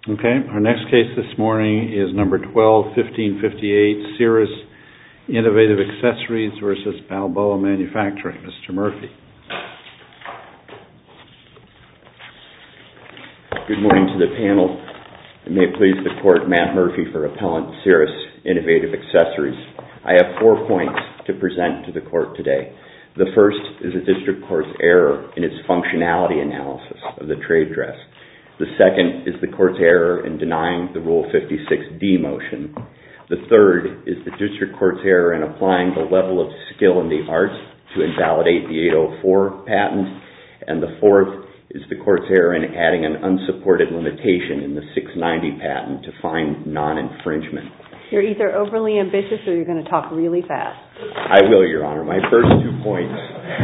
Okay, our next case this morning is number 12-1558, Cirrus Innovative Accessories versus Balboa Manufacturing. Mr. Murphy. Good morning to the panel. May it please the Court, Matt Murphy for Appellant Cirrus Innovative Accessories. I have 4 points to present to the Court today. The first is the District Court's error in its functionality analysis of the trade dress. The second is the Court's error in denying the Rule 56D motion. The third is the District Court's error in applying the level of skill in the arts to invalidate the 804 patent. And the fourth is the Court's error in adding an unsupported limitation in the 690 patent to find non-infringement. You're either overly ambitious or you're going to talk really fast. I will, Your Honor. My first 2 points.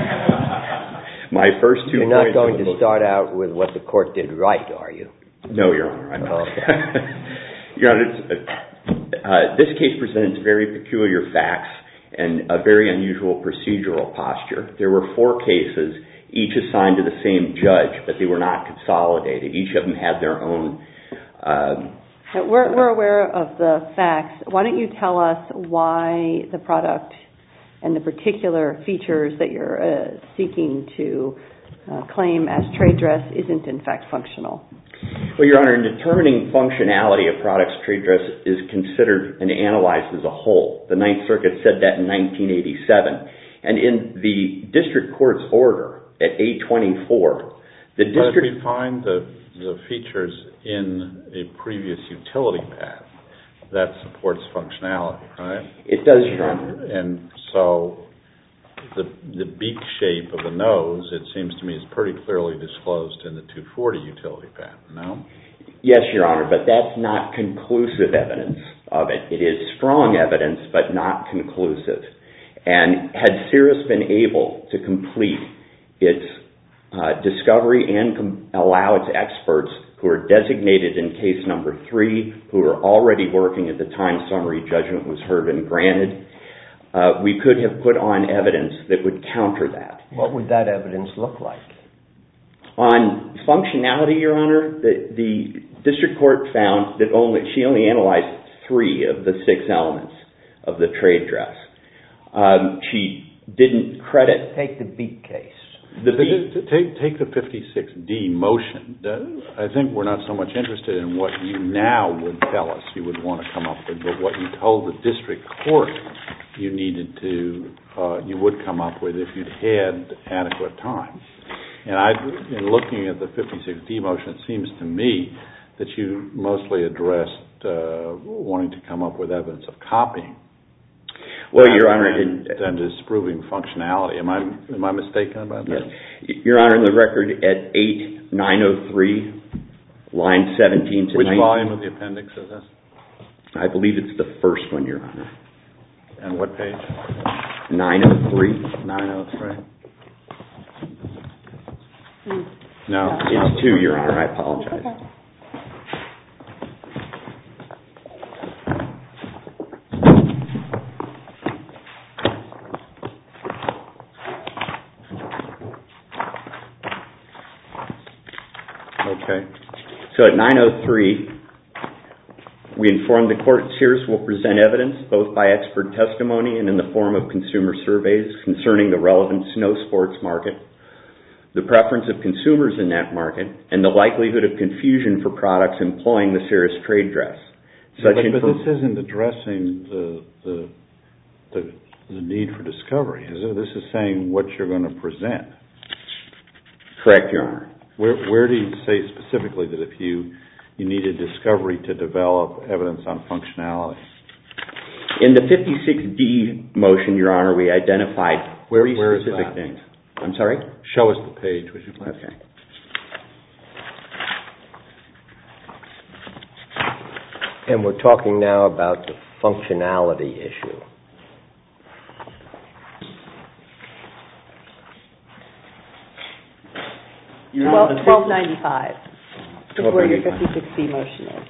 You're not going to start out with what the Court did right, are you? No, Your Honor, I'm not. Okay. Your Honor, this case presents very peculiar facts and a very unusual procedural posture. There were 4 cases, each assigned to the same judge, but they were not consolidated. Each of them had their own... We're aware of the facts. Why don't you tell us why the product and the particular features that you're seeking to claim as trade dress isn't in fact functional? Well, Your Honor, in determining functionality of products, trade dress is considered and analyzed as a whole. The Ninth Circuit said that in 1987. And in the District Court's order at 824, the District... But if we find the features in a previous utility patent, that supports functionality, right? It does, Your Honor. And so the beak shape of the nose, it seems to me, is pretty clearly disclosed in the 240 utility patent, no? Yes, Your Honor, but that's not conclusive evidence of it. It is strong evidence, but not conclusive. And had Cirrus been able to complete its discovery and allow its experts who are designated in case number 3, who are already working at the time summary judgment was heard and granted, we could have put on evidence that would counter that. What would that evidence look like? On functionality, Your Honor, the District Court found that she only analyzed 3 of the 6 elements of the trade dress. She didn't credit... Take the beak case. Take the 56D motion. I think we're not so much interested in what you now would tell us you would want to come up with, but what you told the District Court you would come up with if you'd had adequate time. And in looking at the 56D motion, it seems to me that you mostly addressed wanting to come up with evidence of copying. Well, Your Honor, than disproving functionality. Am I mistaken about that? Yes. Your Honor, in the record at 8903, line 17 to 19. Which volume of the appendix is this? I believe it's the first one, Your Honor. And what page? 903. 903. No. It's 2, Your Honor. I apologize. Okay. So at 903, we informed the Court Cirrus will present evidence, both by expert testimony and in the form of consumer surveys, concerning the relevant snow sports market, the preference of consumers in that market, and the likelihood of confusion for products employing the Cirrus trade dress. But this isn't addressing the need for discovery, is it? This is saying what you're going to present. Correct, Your Honor. Where do you say specifically that if you needed discovery to develop evidence on functionality? In the 56D motion, Your Honor, we identified three specific things. I'm sorry? Show us the page, would you please? Okay. And we're talking now about the functionality issue. Well, 1295 is where your 56D motion is.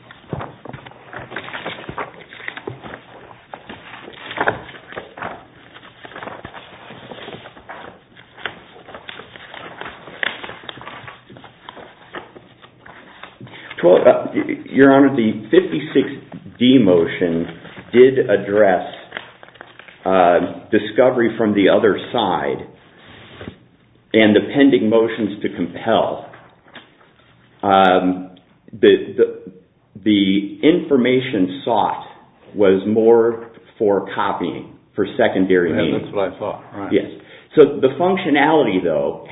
Your Honor, the 56D motion did address discovery from the other side and the pending motions to compel. The information sought was more for copying, for secondary meaning. That's what I thought. Right. Yes. So the functionality, though,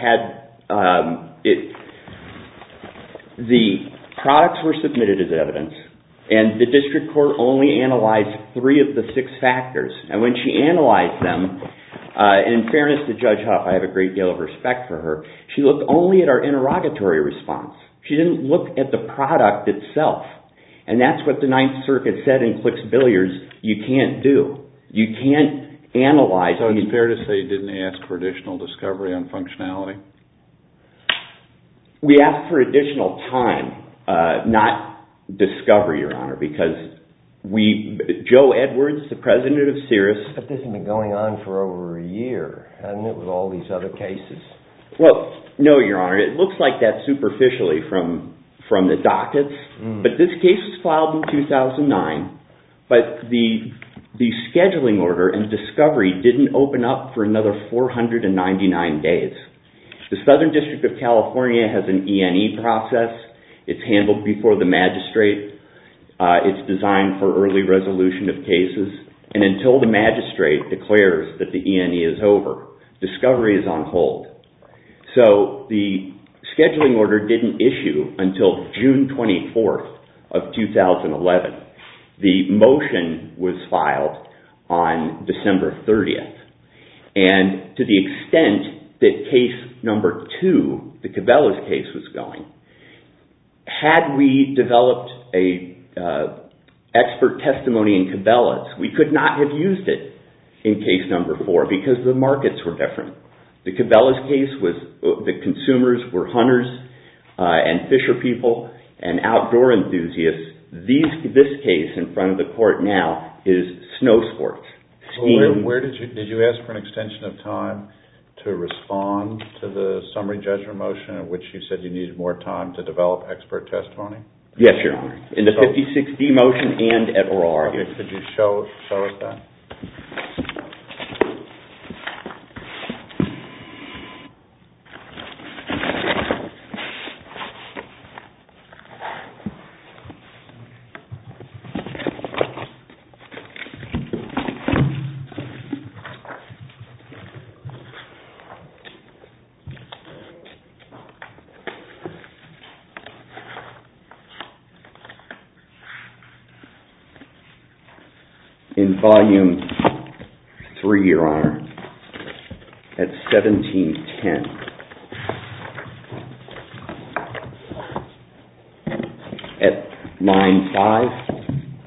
the products were submitted as evidence, and the district court only analyzed 3 of the 6 factors. And when she analyzed them, in fairness to Judge Huff, I have a great deal of respect for her, she looked only at our interrogatory response. She didn't look at the product itself. And that's what the Ninth Circuit said in Clicks Billiards you can't do. You can't analyze... So it's fair to say you didn't ask for additional discovery on functionality? We asked for additional time, not discovery, Your Honor, because Joe Edwards, the president of Cirrus... But this has been going on for over a year, hasn't it, with all these other cases? Well, no, Your Honor. It looks like that superficially from the dockets. But this case was filed in 2009, but the scheduling order and discovery didn't open up for another 499 days. The Southern District of California has an E&E process. It's handled before the magistrate. It's designed for early resolution of cases. And until the magistrate declares that the E&E is over, discovery is on hold. So the scheduling order didn't issue until June 24th of 2011. The motion was filed on December 30th. And to the extent that case number 2, the Cabela's case, was going, had we developed a expert testimony in Cabela's, we could not have used it in case number 4 because the markets were different. The Cabela's case was the consumers were hunters and fisher people and outdoor enthusiasts. This case in front of the court now is snow sports. Skiing. Where did you ask for an extension of time to respond to the summary judgment motion in which you said you needed more time to develop expert testimony? Yes, Your Honor. In the 56D motion and at oral argument. Could you show us that? In volume 3, Your Honor, at 1710. At line 5.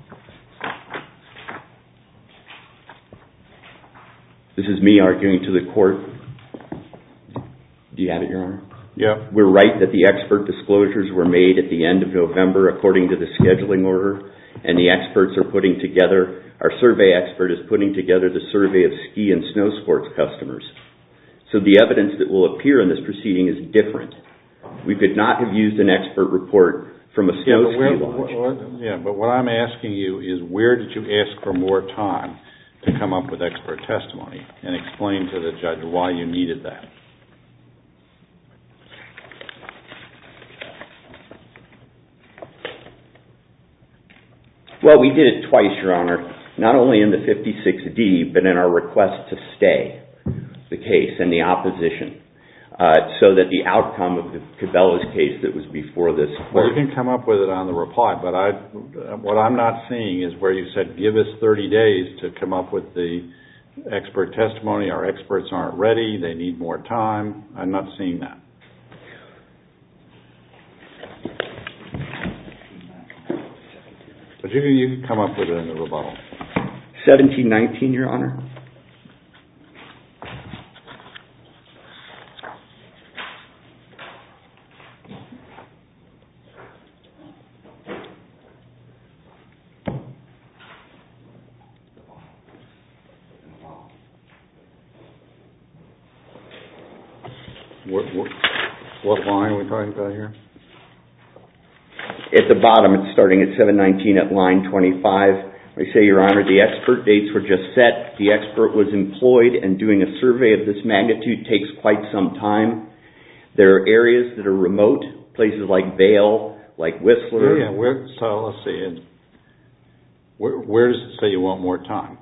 This is me arguing to the court. Do you have it, Your Honor? Yeah. We're right that the expert disclosures were made at the end of November according to the scheduling order, and the experts are putting together, our survey expert is putting together the survey of ski and snow sports customers. So the evidence that will appear in this proceeding is different. We could not have used an expert report from a snow ski lodge. Yeah, but what I'm asking you is where did you ask for more time to come up with expert testimony and explain to the judge why you needed that? Well, we did it twice, Your Honor, not only in the 56D, but in our request to stay the case and the opposition, so that the outcome of the Cabela's case that was before this court... Well, you can come up with it on the reply, but what I'm not seeing is where you said give us 30 days to come up with the expert testimony. Our experts aren't ready. They need more time. I'm not seeing that. But you can come up with it in the rebuttal. 1719, Your Honor. What line are we talking about here? At the bottom, it's starting at 719 at line 25. I say, Your Honor, the expert dates were just set. The expert was employed, and doing a survey of this magnitude takes quite some time. There are areas that are remote, places like Vail, like Whistler. So let's see. Where does it say you want more time?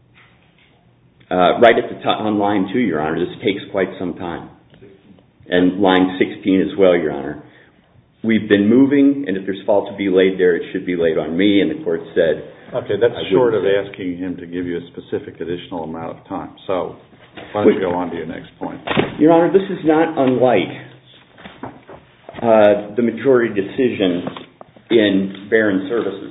Right at the top on line 2, Your Honor. This takes quite some time. And line 16 as well, Your Honor. We've been moving, and if there's fault to be laid there, it should be laid on me, and the court said... Okay, that's short of asking him to give you a specific additional amount of time. So why don't you go on to your next point? Your Honor, this is not unlike the majority decision in Barron Services.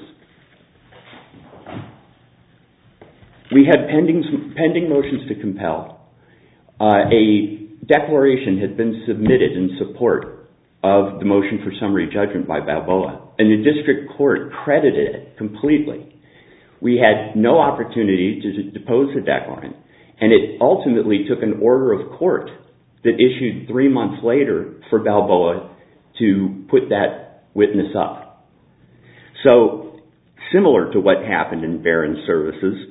We had pending motions to compel. A declaration had been submitted in support of the motion for summary judgment by Balboa, and the district court credited it completely. We had no opportunity to depose the declarant, and it ultimately took an order of court that issued 3 months later for Balboa to put that witness up. So, similar to what happened in Barron Services,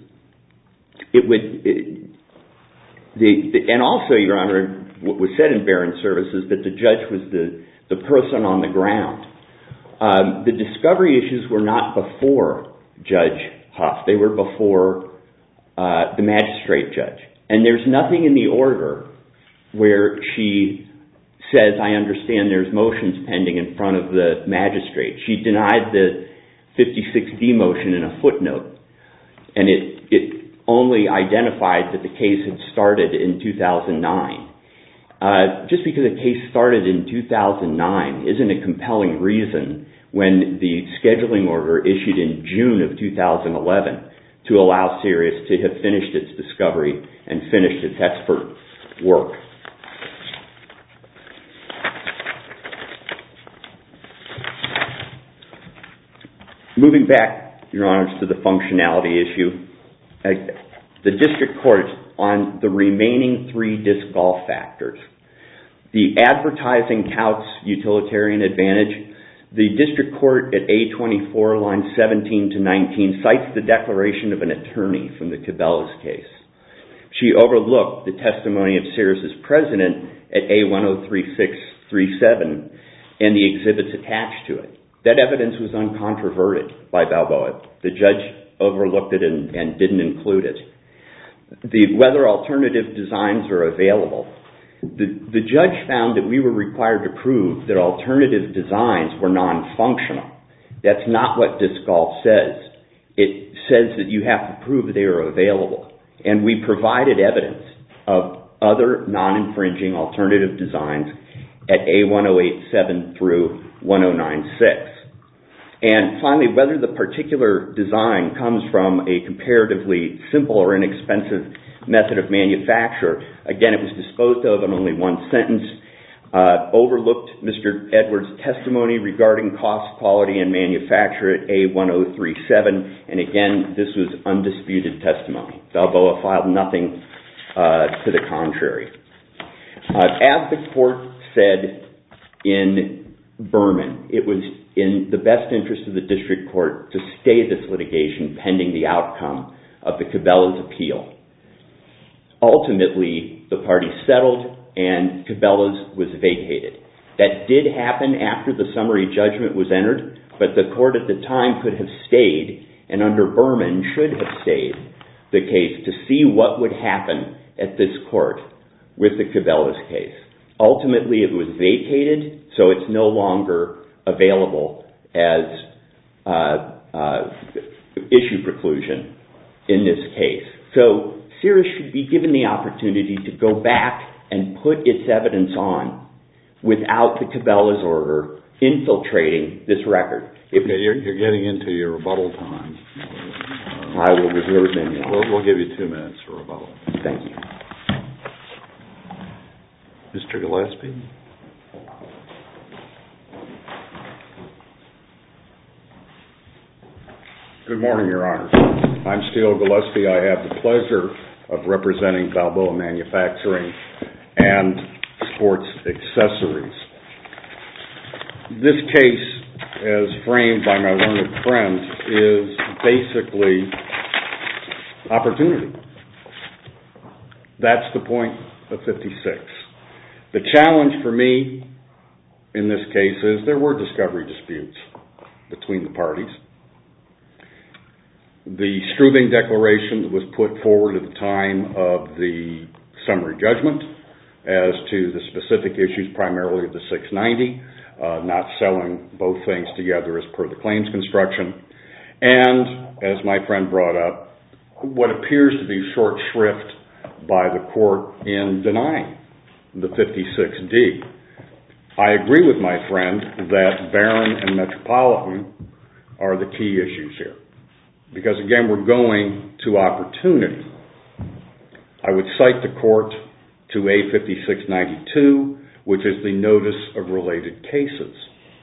and also, Your Honor, what was said in Barron Services, that the judge was the person on the ground. The discovery issues were not before Judge Huff. They were before the magistrate judge. And there's nothing in the order where she says, I understand there's motions pending in front of the magistrate. She denied the 56D motion in a footnote, and it only identified that the case had started in 2009. Just because a case started in 2009 isn't a compelling reason when the scheduling order issued in June of 2011 to allow Sirius to have finished its discovery and finished its expert work. Moving back, Your Honors, to the functionality issue, the district court on the remaining 3 disc golf factors, the advertising touts utilitarian advantage, the district court at A24, lines 17 to 19, cites the declaration of an attorney from the Cabela's case. She overlooked the testimony of Sirius's president at A103637 and the exhibits attached to it. That evidence was uncontroverted by Balboa. The judge overlooked it and didn't include it. Whether alternative designs are available, the judge found that we were required to prove that alternative designs were non-functional. That's not what disc golf says. It says that you have to prove they are available. And we provided evidence of other non-infringing alternative designs at A1087 through 1096. And finally, whether the particular design comes from a comparatively simple or inexpensive method of manufacture, again, it was disposed of in only one sentence, overlooked Mr. Edwards' testimony regarding cost, quality, and manufacture at A1037, and again, this was undisputed testimony. Balboa filed nothing to the contrary. As the court said in Berman, it was in the best interest of the district court to stay this litigation pending the outcome of the Cabela's appeal. Ultimately, the party settled and Cabela's was vacated. That did happen after the summary judgment was entered, but the court at the time could have stayed, and under Berman should have stayed the case to see what would happen at this court with the Cabela's case. Ultimately, it was vacated, so it's no longer available as issue preclusion in this case. So Sirius should be given the opportunity to go back and put its evidence on without the Cabela's order infiltrating this record. Okay, you're getting into your rebuttal time. I will reserve them. We'll give you 2 minutes for rebuttal. Thank you. Mr. Gillespie? Good morning, Your Honors. I'm Steele Gillespie. I have the pleasure of representing Balboa Manufacturing and Sports Accessories. This case as framed by my learned friend, is basically opportunity. That's the point of 56. The challenge for me in this case is there were discovery disputes between the parties. The Strubing Declaration that was put forward at the time of the summary judgment as to the specific issues primarily of the 690, not selling both things together as per the claims construction, and, as my friend brought up, what appears to be short shrift by the court in denying the 56D. I agree with my friend that Barron and Metropolitan are the key issues here. Because, again, we're going to opportunity. I would cite the court to A5692, which is the notice of related cases.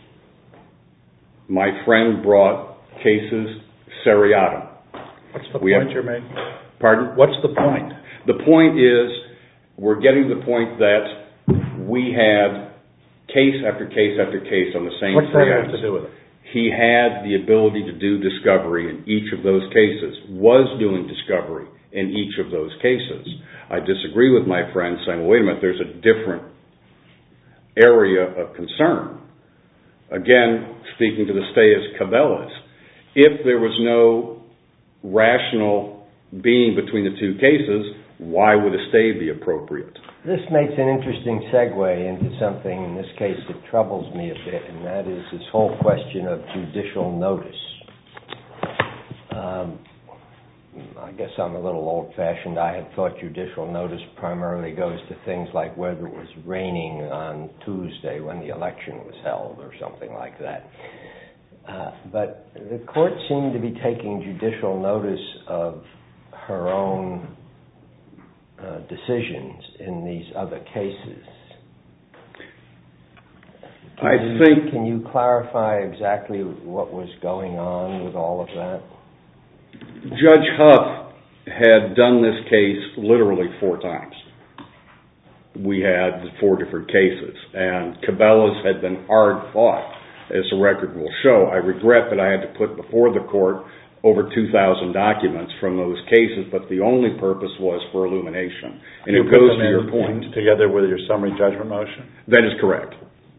My friend brought cases seriatim. What's the point you're making? Pardon? What's the point? The point is we're getting to the point that we had case after case after case on the same What's that have to do with it? He had the ability to do discovery in each of those cases, was doing discovery in each of those cases. I disagree with my friend saying, well, wait a minute, there's a different area of concern. Again, speaking to the stay as Cabela's, if there was no rational being between the two cases, why would a stay be appropriate? This makes an interesting segue into something in this case that troubles me a bit, and that is this whole question of judicial notice. I guess I'm a little old-fashioned. I had thought judicial notice primarily goes to things like whether it was raining on Tuesday when the election was held or something like that. But the court seemed to be taking judicial notice of her own decisions in these other cases. Can you clarify exactly what was going on with all of that? Judge Huff had done this case literally 4 times. We had 4 different cases, and Cabela's had been hard fought, as the record will show. I regret that I had to put before the court over 2,000 documents from those cases, but the only purpose was for illumination. And it goes to your point. Together with your summary judgment motion? That is correct.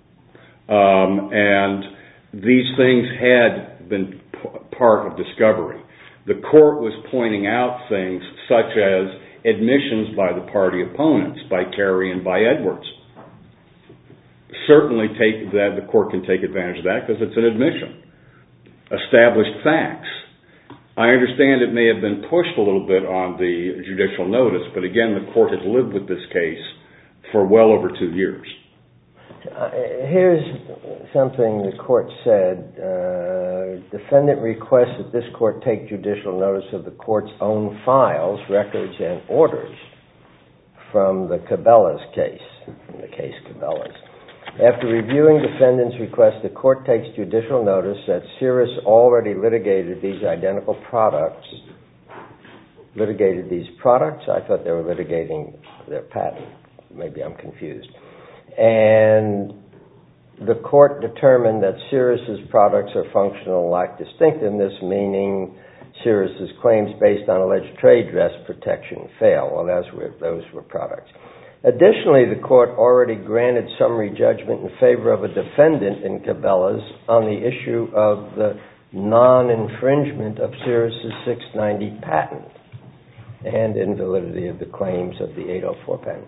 And these things had been part of discovery. The court was pointing out things such as admissions by the party opponents, by Kerry and by Edwards. Certainly the court can take advantage of that because it's an admission. Established facts. I understand it may have been pushed a little bit on the judicial notice, but again, the court has lived with this case for well over 2 years. Here's something the court said. Defendant requests that this court take judicial notice of the court's own files, records, and orders from the Cabela's case, the case Cabela's. After reviewing defendant's request, the court takes judicial notice that Cirrus already litigated these identical products. Litigated these products? I thought they were litigating their patent. Maybe I'm confused. And the court determined that Cirrus's products are functional and lack distinctiveness, meaning Cirrus's claims based on alleged trade dress protection fail. Well, those were products. Additionally, the court already granted summary judgment in favor of a defendant in Cabela's on the issue of the non-infringement of Cirrus's 690 patent and invalidity of the claims of the 804 patent.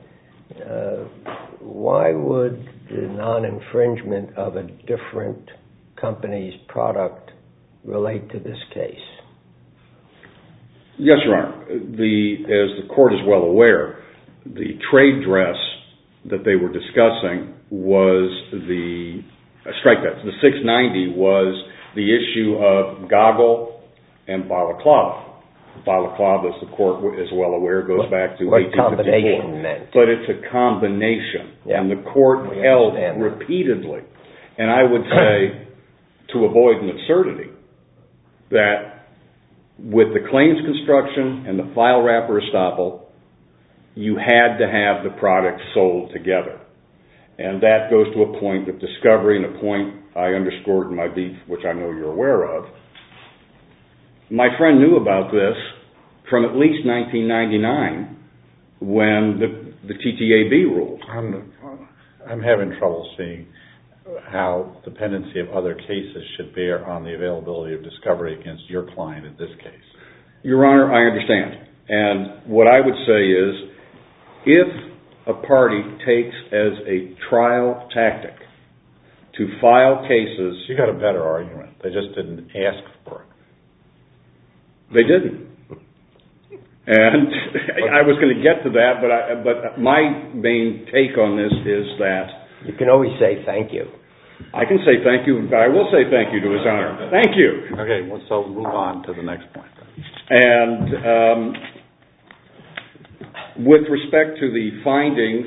Why would the non-infringement of a different company's product relate to this case? Yes, Your Honor. As the court is well aware, the trade dress that they were discussing was the 690 was the issue of goggle and balaclava. Balaclava, as the court is well aware, goes back to 1854. What combination meant? But it's a combination. Yeah. And the court held repeatedly, and I would say to avoid an absurdity, that with the claims construction and the file wrapper estoppel, you had to have the products sold together. And that goes to a point of discovery and a point I underscored in my brief, which I know you're aware of, my friend knew about this from at least 1999 when the TTAB ruled. I'm having trouble seeing how the pendency of other cases should bear on the availability of discovery against your client in this case. Your Honor, I understand. And what I would say is, if a party takes as a trial tactic to file cases... You got a better argument. They just didn't ask for it. They didn't. And I was going to get to that, but my main take on this is that... You can always say thank you. I can say thank you, but I will say thank you to His Honor. Thank you. Okay, well, so move on to the next point. And with respect to the findings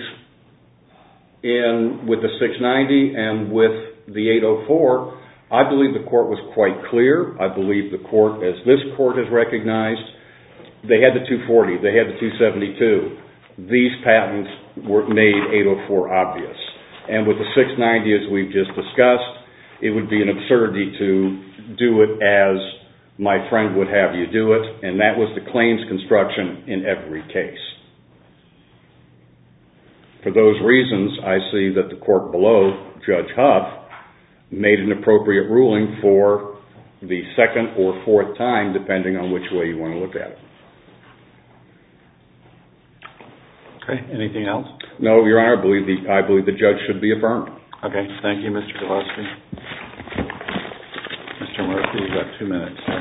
with the 690 and with the 804, I believe the court was quite clear. I believe the court, as this court has recognized, they had the 240, they had the 272. These patents made 804 obvious. And with the 690, as we've just discussed, it would be an absurdity to do it as my friend would have you do it, and that was the claims construction in every case. For those reasons, I see that the court below, Judge Huff, made an appropriate ruling for the second or fourth time, depending on which way you want to look at it. Okay, anything else? No, Your Honor, I believe the judge should be affirmed. Okay, thank you, Mr. Gillespie. Mr. Murphy, you've got 2 minutes, sir.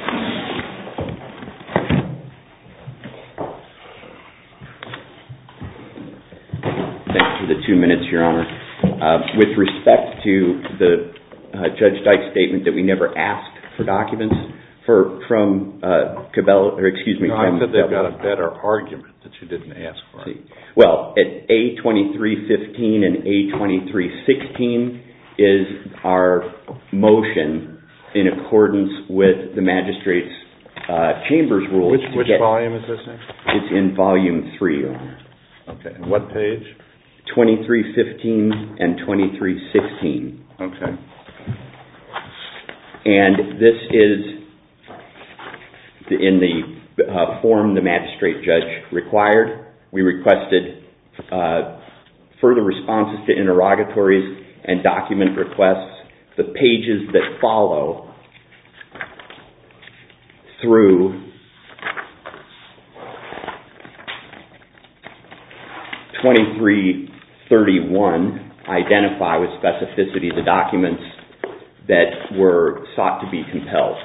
Thank you for the 2 minutes, Your Honor. With respect to the Judge Dyke's statement that we never asked for documents from Cabela, or excuse me, I said they've got a better argument that you didn't ask for. Well, at A2315 and A2316 is our motion in accordance with the magistrate's chamber's rules. Which volume is this in? It's in volume 3, Your Honor. Okay, and what page? 2315 and 2316. Okay. And this is in the form the magistrate judge required. We requested further responses to interrogatories and document requests. The pages that follow through 2331 identify with specificity the documents that were sought to be compelled.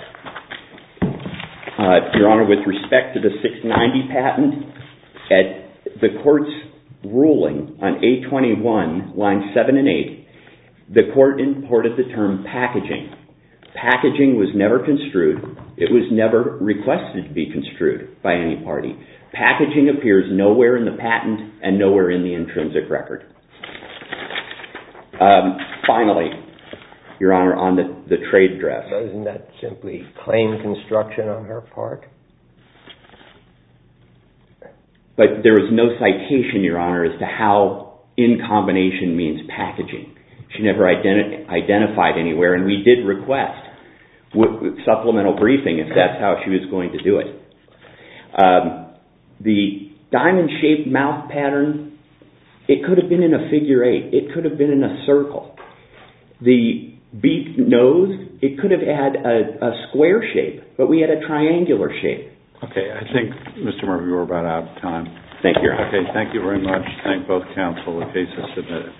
Your Honor, with respect to the 690 patent, at the court's ruling on A21, lines 7 and 8, the court imported the term packaging. Packaging was never construed. It was never requested to be construed by any party. Packaging appears nowhere in the patent and nowhere in the intrinsic record. Finally, Your Honor, on the trade dress. Isn't that simply claim construction on her part? But there is no citation, Your Honor, as to how in combination means packaging. She never identified anywhere, and we did request supplemental briefing if that's how she was going to do it. The diamond-shaped mouth pattern, it could have been in a figure 8. It could have been in a circle. The beak nose, it could have had a square shape, but we had a triangular shape. Okay, I think, Mr. Murphy, we're about out of time. Thank you, Your Honor. Okay, thank you very much. Thank both counsel. The case is submitted.